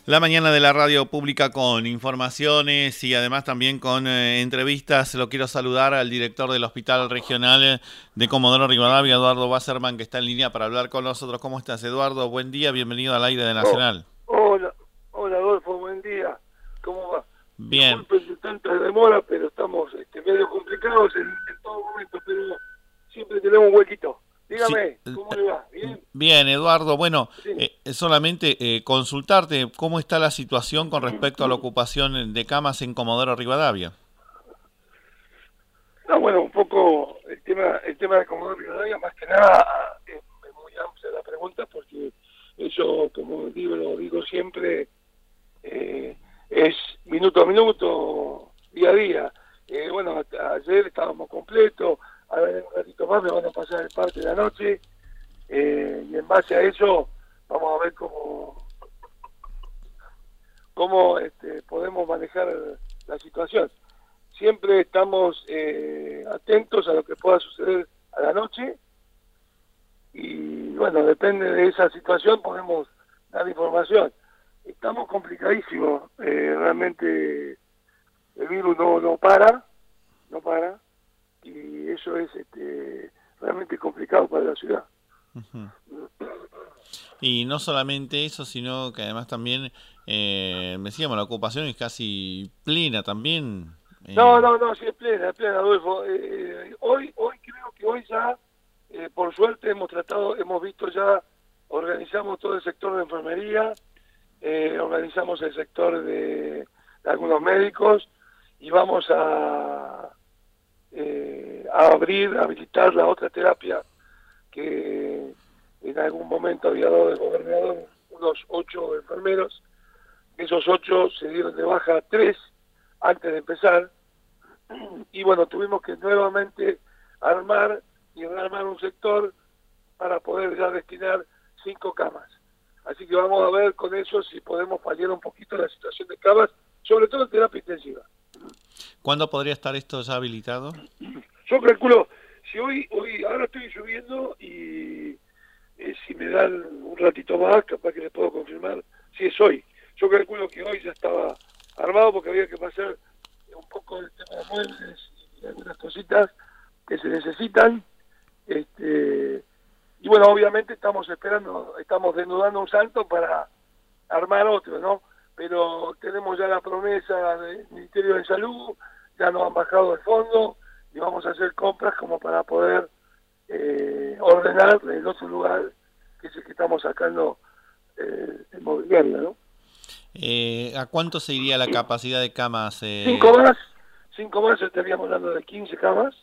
La mañana de la radio pública con informaciones y además también con entrevistas. Lo quiero saludar al director del Hospital Regional de Comodoro Rivadavia, Eduardo Wasserman, que está en línea para hablar con nosotros. ¿Cómo estás, Eduardo? Buen día, bienvenido al aire de Oh, Nacional. hola, hola Adolfo, buen día. ¿Cómo va? Bien, Disculpen de tanta demora, pero estamos medio complicados en todo momento, pero siempre tenemos un huequito. sí, Dígame, ¿cómo le va? ¿Bien? bien, Eduardo. Bueno, Sí. solamente consultarte cómo está la situación con respecto a la ocupación de camas en Comodoro Rivadavia. No, bueno, un poco el tema de Comodoro Rivadavia, más que nada, es muy amplia la pregunta, porque eso, como lo digo siempre, es minuto a minuto, día a día. Bueno, ayer estábamos completos, a ver, en un ratito más me van a pasar el parte de la noche, y en base a eso vamos a ver cómo podemos manejar la situación. Siempre estamos atentos a lo que pueda suceder a la noche y bueno, depende de esa situación podemos dar información. Estamos complicadísimos, realmente el virus no para y eso es realmente complicado para la ciudad. Ujú. Y no solamente eso, sino que además también, decíamos, la ocupación es casi plena también. No, no, no, sí, es plena, Adolfo. Hoy creo que hoy ya, por suerte hemos visto ya, organizamos todo el sector de enfermería, organizamos el sector de algunos médicos y vamos a habilitar la otra terapia que en algún momento había dado el gobernador unos 8 enfermeros. Esos 8 se dieron de baja 3 antes de empezar y bueno, tuvimos que nuevamente armar y rearmar un sector para poder ya destinar 5 camas. Así que vamos a ver con eso si podemos paliar un poquito la situación de camas, sobre todo en terapia intensiva. ¿Cuándo podría estar esto ya habilitado? Yo calculo, si ahora estoy subiendo y si me dan un ratito más, capaz que les puedo confirmar si es hoy. Yo calculo que hoy ya estaba armado porque había que pasar un poco el tema de muebles y algunas cositas que se necesitan. Y bueno, obviamente estamos desnudando un salto para armar otro, ¿no? Pero tenemos ya la promesa del Ministerio de Salud, ya nos han bajado el fondo y vamos a hacer compras como para poder ordenar el otro lugar que es el que estamos sacando el mobiliario, ¿no? ¿A cuánto se iría la capacidad de camas? Cinco más, cinco más, estaríamos hablando de 15 camas,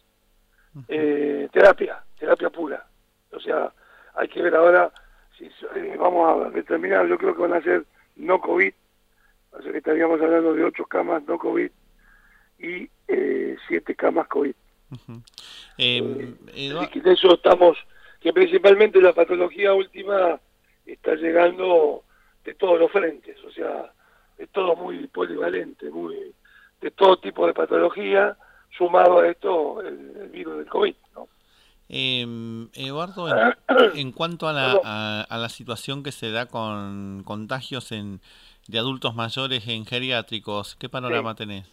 terapia pura. O sea, hay que ver ahora si vamos a determinar, yo creo que van a ser no COVID, o sea que estaríamos hablando de 8 camas no COVID y 7 camas COVID. Ujú. Así Eduardo, que de eso estamos, que principalmente la patología última está llegando de todos los frentes, o sea, es todo muy polivalente, muy de todo tipo de patología, sumado a esto el virus del COVID, ¿no? Eduardo, en cuanto a Perdón. a la situación que se da con contagios de adultos mayores en geriátricos, ¿qué Sí. panorama tenés?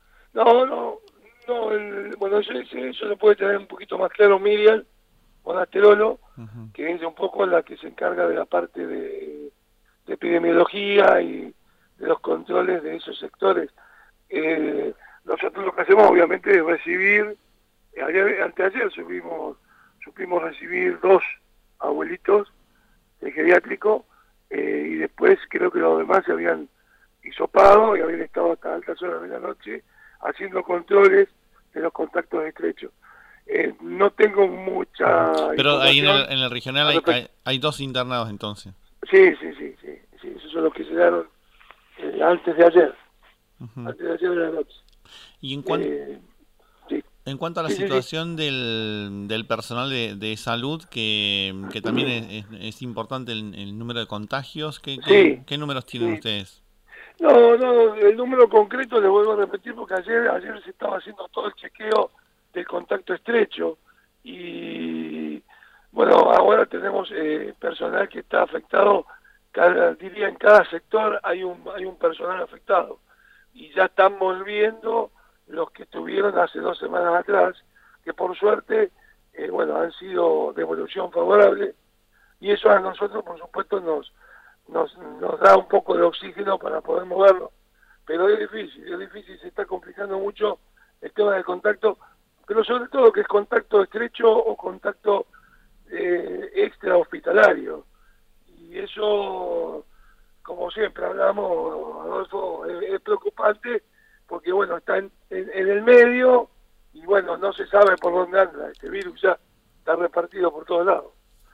No, bueno, eso lo puede tener un poquito más claro Miriam Monasterolo, Ujú. que es un poco la que se encarga de la parte de epidemiología y de los controles de esos sectores. Nosotros lo que hacemos obviamente es recibir, anteayer supimos recibir 2 abuelitos de geriátrico y después creo que los demás se habían hisopado y habían estado hasta altas horas de la noche haciendo controles de los contactos estrechos. No tengo Ujú. mucha Pero ahí información en el regional al respecto. hay dos internados entonces. Sí, esos son los que se dieron antes de ayer, Ujú. antes de ayer de la noche. Y Eh, sí, en cuanto a la sí. situación del personal de salud, que también es importante el número de contagios, Sí, qué números tienen sí. ustedes? No, el número concreto le vuelvo a repetir porque ayer se estaba haciendo todo el chequeo del contacto estrecho y bueno, ahora tenemos personal que está afectado diría en cada sector hay un personal afectado, y ya están volviendo los que estuvieron hace 2 semanas atrás, que por suerte, bueno, han sido de evolución favorable, y eso a nosotros, por supuesto, nos da un poco de oxígeno para poder moverlo, pero es difícil, se está complicando mucho el tema del contacto, pero sobre todo que es contacto estrecho o contacto extra hospitalario, y eso, como siempre hablamos, Adolfo, es preocupante, porque bueno, está en el medio, y bueno, no se sabe por dónde anda, este virus ya está repartido por todos lados.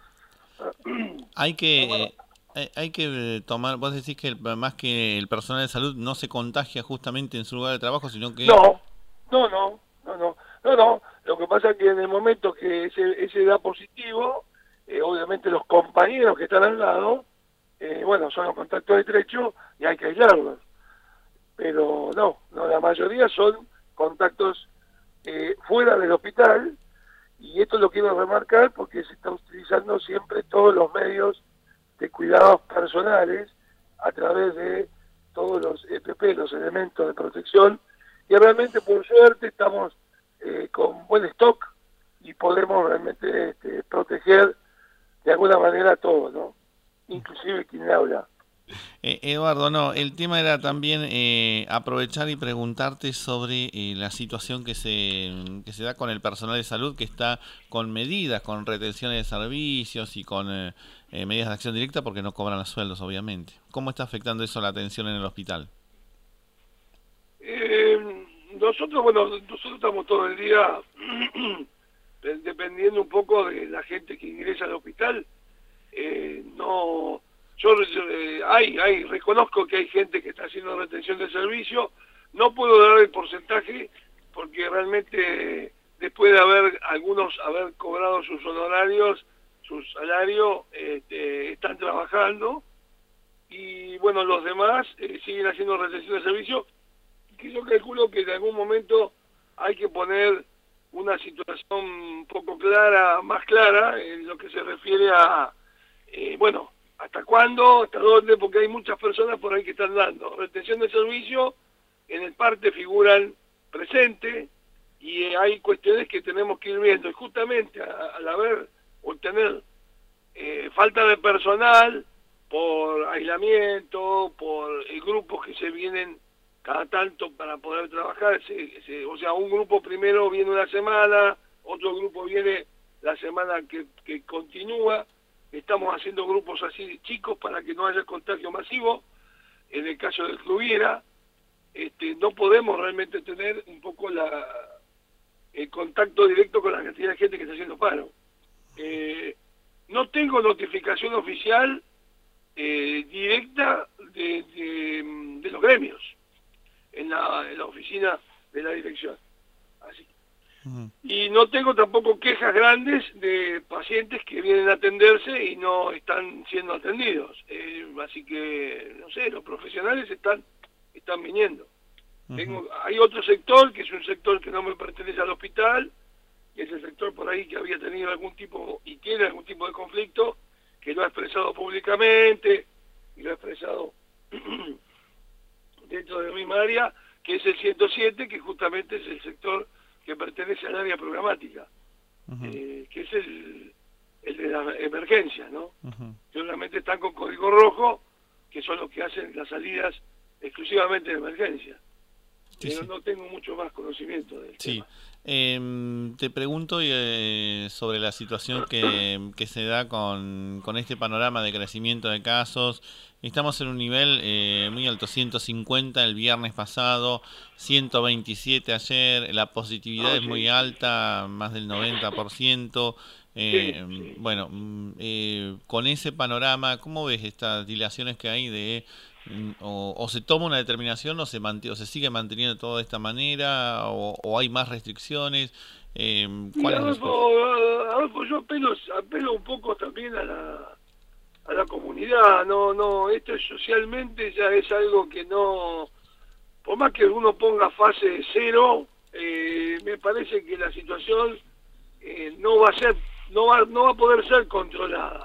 Hay que tomar, vos decís que más que el personal de salud no se contagia justamente en su lugar de trabajo, sino que... No, lo que pasa es que en el momento que ese da positivo, obviamente los compañeros que están al lado, bueno, son los contactos estrechos y hay que aislarlos, pero no, la mayoría son contactos fuera del hospital, y esto lo quiero remarcar porque se está utilizando siempre todos los medios de cuidados personales a través de todos los EPP, los elementos de protección, y realmente por suerte estamos con buen stock y podemos realmente proteger de alguna manera a todos, ¿no? Inclusive quien habla. Eduardo, no, el tema era también aprovechar y preguntarte sobre la situación que se da con el personal de salud, que está con medidas, con retenciones de servicios y con medidas de acción directa porque no cobran los sueldos, obviamente. ¿Cómo está afectando eso la atención en el hospital? Nosotros estamos todo el día dependiendo un poco de la gente que ingresa al hospital. Reconozco que hay gente que está haciendo retención de servicio, no puedo dar el porcentaje porque realmente después de haber cobrado sus honorarios, su salario, están trabajando, y bueno, los demás siguen haciendo retención de servicio, que yo calculo que en algún momento hay que poner una situación un poco más clara en lo que se refiere a, bueno, ¿hasta cuándo? ¿Hasta dónde? Porque hay muchas personas por ahí que están dando retención de servicio, en el parte figuran presente, y hay cuestiones que tenemos que ir viendo, y justamente al tener falta de personal, por aislamiento, por grupos que se vienen cada tanto para poder trabajar, o sea, un grupo primero viene una semana, otro grupo viene la semana que continúa. Estamos haciendo grupos así chicos para que no haya contagio masivo. En el caso de que hubiera, no podemos realmente tener un poco el contacto directo con la cantidad de gente que está haciendo paro. No tengo notificación oficial directa de los gremios en la oficina de la dirección. Así. Y no tengo tampoco quejas grandes de pacientes que vienen a atenderse y no están siendo atendidos. Así que, no sé, los profesionales están viniendo. Hay otro sector, que es un sector que no me pertenece al hospital, que es el sector por ahí que había tenido algún tipo, y tiene algún tipo de conflicto, que lo ha expresado públicamente, y lo ha expresado dentro de la misma área, que es el 107, que justamente es el sector que pertenece al área programática, que es el de la emergencia, ¿no? Que realmente están con código rojo, que son los que hacen las salidas exclusivamente de emergencia. Sí, pero sí. no tengo mucho más conocimiento del tema. Te pregunto sobre la situación que se da con este panorama de crecimiento de casos. Estamos en un nivel muy alto, 150 el viernes pasado, 127 ayer, la positividad es muy alta, más del 90%. Bueno, con ese panorama, ¿cómo ves estas dilaciones que hay o se toma una determinación o se sigue manteniendo todo de esta manera o hay más restricciones? ¿Cuál es la situación? Adolfo, yo apelo un poco también a la comunidad. Esto socialmente ya es algo que no, por más que uno ponga fase 0, me parece que la situación no va a poder ser controlada.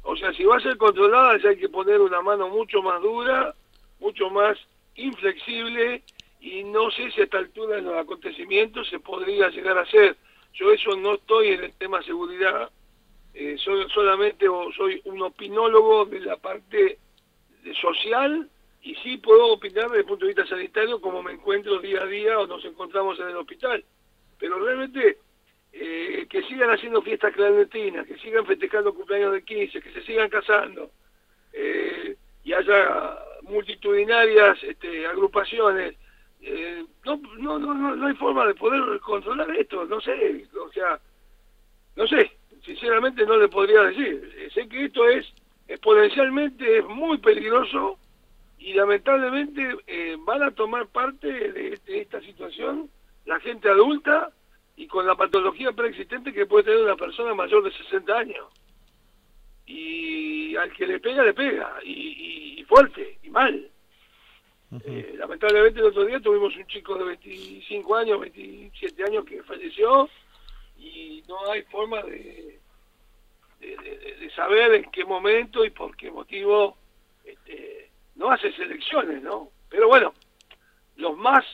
O sea, si va a ser controlada, ya hay que poner una mano mucho más dura, mucho más inflexible, y no sé si a esta altura de los acontecimientos se podría llegar a hacer. Yo eso no estoy en el tema seguridad, solamente soy un opinólogo de la parte social, y sí puedo opinar desde el punto de vista sanitario como me encuentro día a día o nos encontramos en el hospital. Pero realmente que sigan haciendo fiestas clandestinas, que sigan festejando cumpleaños de 15, que se sigan casando, y haya multitudinarias agrupaciones, no hay forma de poder controlar esto, no sé, o sea, no sé, sinceramente no le podría decir. Sé que esto es exponencialmente, es muy peligroso, y lamentablemente van a tomar parte de esta situación la gente adulta y con la patología preexistente que puede tener una persona mayor de 60 años. Y al que le pega, y fuerte, y mal. Lamentablemente el otro día tuvimos un chico de 25 años, 27 años que falleció, y no hay forma de saber en qué momento y por qué motivo no hace selecciones, ¿no? Pero bueno, los más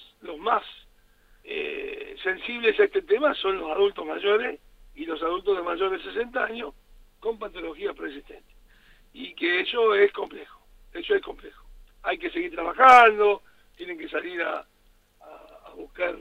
sensibles a este tema son los adultos mayores y los adultos de mayores de 60 años con patologías preexistentes. Y que eso es complejo, Hay que seguir trabajando, tienen que salir a buscar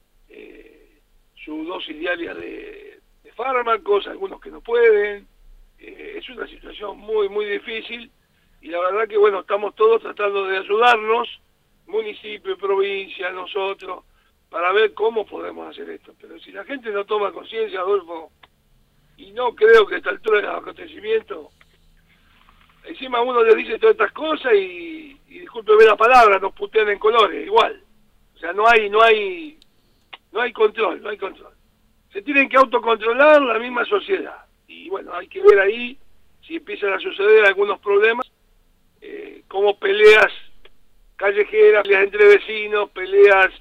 su dosis diaria de fármacos, algunos que no pueden. Es una situación muy difícil, y la verdad que bueno, estamos todos tratando de ayudarnos, municipio, provincia, nosotros, para ver cómo podemos hacer esto. Pero si la gente no toma conciencia, Adolfo, y no creo que a esta altura de los acontecimientos, encima uno le dice todas estas cosas y discúlpeme la palabra, nos putean en colores, igual. O sea, no hay control. Se tienen que autocontrolar la misma sociedad. Y bueno, hay que ver ahí si empiezan a suceder algunos problemas, como peleas callejeras, peleas entre vecinos, peleas.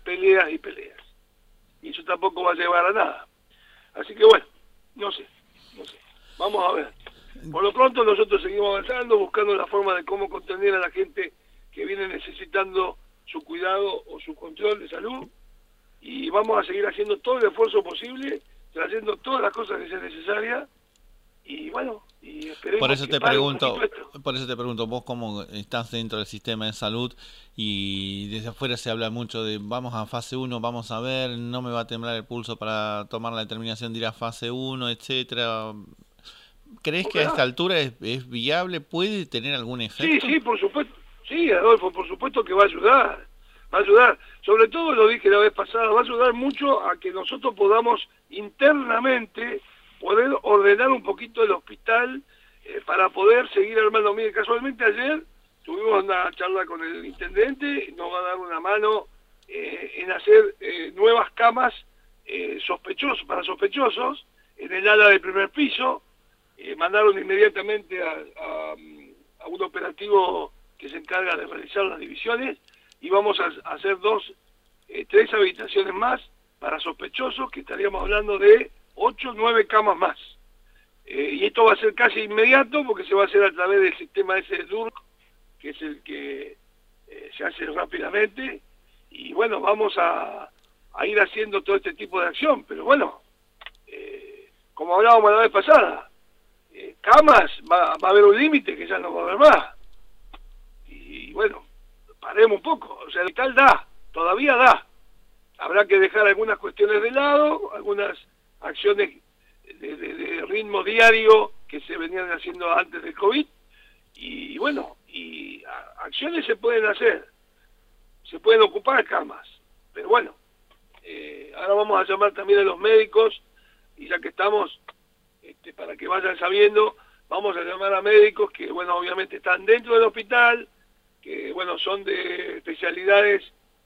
Y eso tampoco va a llevar a nada. Así que bueno, no sé. Vamos a ver. Por lo pronto nosotros seguimos avanzando, buscando la forma de cómo contener a la gente que viene necesitando su cuidado o su control de salud, y vamos a seguir haciendo todo el esfuerzo posible, trayendo todas las cosas que sean necesarias, y bueno, y esperemos. Por eso te pregunto, vos cómo estás dentro del sistema de salud, y desde afuera se habla mucho de vamos a fase 1, vamos a ver, no me va a temblar el pulso para tomar la determinación de ir a fase 1, etcétera. ¿Crees que a esta altura es viable? ¿Puede tener algún efecto? Sí, por supuesto. Sí, Adolfo, por supuesto que va a ayudar. Va a ayudar. Sobre todo, lo dije la vez pasada, va a ayudar mucho a que nosotros podamos internamente poder ordenar un poquito el hospital para poder seguir armando. Mire, casualmente ayer tuvimos una charla con el intendente, nos va a dar una mano en hacer nuevas camas para sospechosos en el ala del primer piso. Mandaron inmediatamente a un operativo que se encarga de realizar las divisiones, y vamos a hacer 3 habitaciones más para sospechosos, que estaríamos hablando de 8 o 9 camas más. Y esto va a ser casi inmediato, porque se va a hacer a través del sistema ese de DURC, que es el que se hace rápidamente, y bueno, vamos a ir haciendo todo este tipo de acción. Pero bueno, como hablábamos la vez pasada, camas, va a haber un límite que ya no va a haber más. Y bueno, paremos un poco. O sea, el tal todavía da. Habrá que dejar algunas cuestiones de lado, algunas acciones de ritmo diario que se venían haciendo antes del COVID. Y bueno, acciones se pueden hacer. Se pueden ocupar camas. Pero bueno, ahora vamos a llamar también a los médicos, y ya que estamos, para que vayan sabiendo, vamos a llamar a médicos que, bueno, obviamente están dentro del hospital, que, bueno, son de especialidades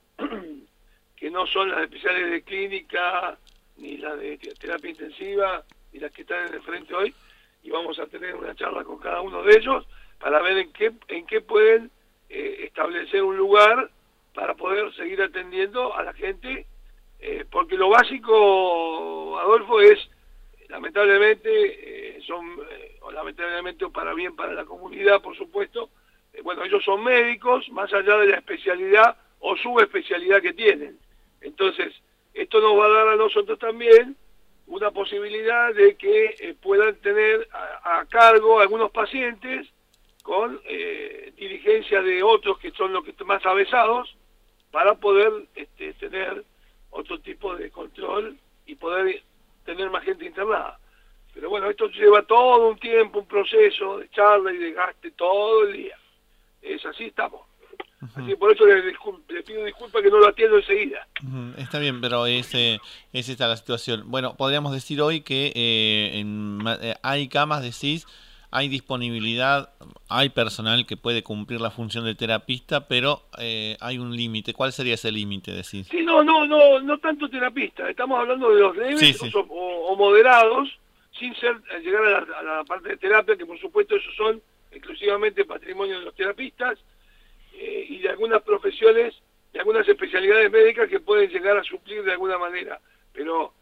que no son las especialidades de clínica, ni las de terapia intensiva, ni las que están en el frente hoy, y vamos a tener una charla con cada uno de ellos para ver en qué pueden establecer un lugar para poder seguir atendiendo a la gente, porque lo básico, Adolfo, es lamentablemente lamentablemente o para bien para la comunidad, por supuesto. Bueno, ellos son médicos, más allá de la especialidad o subespecialidad que tienen. Entonces, esto nos va a dar a nosotros también una posibilidad de que puedan tener a cargo algunos pacientes con dirigencia de otros que son los que más avesados, para poder tener otro tipo de control y poder tener más gente internada. Pero bueno, esto lleva todo un tiempo, un proceso de charla y de gaste todo el día. Es así estamos. Así, por eso le pido disculpas que no lo atiendo enseguida. Está bien, pero es esta la situación. Bueno, podríamos decir hoy que hay camas, decís, hay disponibilidad, hay personal que puede cumplir la función de terapista, pero hay un límite. ¿Cuál sería ese límite, decís? Sí, no tanto terapista. Estamos hablando de los leves, Sí, sí. O moderados, sin llegar a la parte de terapia, que por supuesto esos son exclusivamente patrimonio de los terapistas, y de algunas profesiones, de algunas especialidades médicas que pueden llegar a suplir de alguna manera. Pero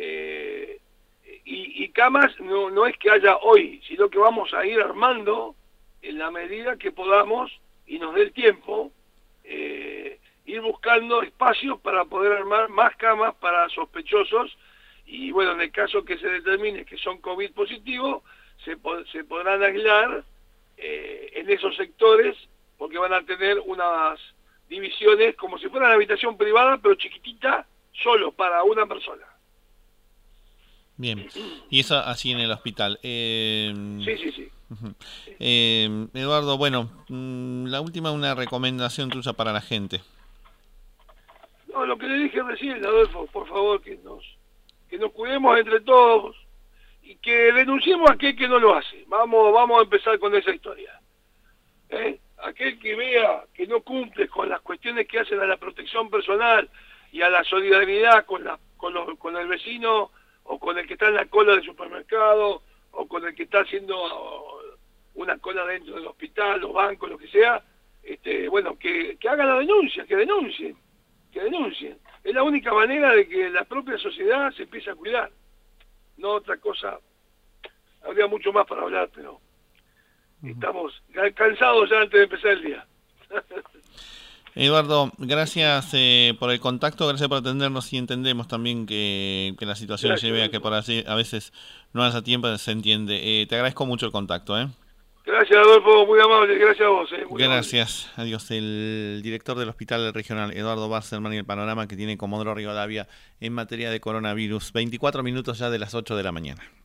y camas no es que haya hoy, sino que vamos a ir armando en la medida que podamos y nos dé el tiempo, ir buscando espacios para poder armar más camas para sospechosos, y bueno, en el caso que se determine que son COVID positivos, se podrán aislar en esos sectores, porque van a tener unas divisiones como si fuera una habitación privada, pero chiquitita, solo para una persona. Bien, y eso así en el hospital. Sí. Eduardo, bueno, la última, una recomendación tuya para la gente. No, lo que le dije recién, Adolfo, por favor, que nos cuidemos entre todos y que denunciemos a aquel que no lo hace. Vamos a empezar con esa historia. Aquel que vea que no cumple con las cuestiones que hacen a la protección personal y a la solidaridad con el vecino, o con el que está en la cola del supermercado, o con el que está haciendo una cola dentro del hospital, los bancos, lo que sea, bueno, que hagan la denuncia, que denuncien. Es la única manera de que la propia sociedad se empiece a cuidar. No otra cosa. Habría mucho más para hablar, pero estamos cansados ya antes de empezar el día. Eduardo, gracias por el contacto, gracias por atendernos, y entendemos también que la situación lleve a que por así a veces no haya tiempo, se entiende. Te agradezco mucho el contacto. Gracias, Adolfo, muy amable, gracias a vos. Gracias, adiós. El director del Hospital Regional, Eduardo Wasserman, y el panorama que tiene Comodoro Rivadavia en materia de coronavirus. 24 minutos ya de las 8 de la mañana.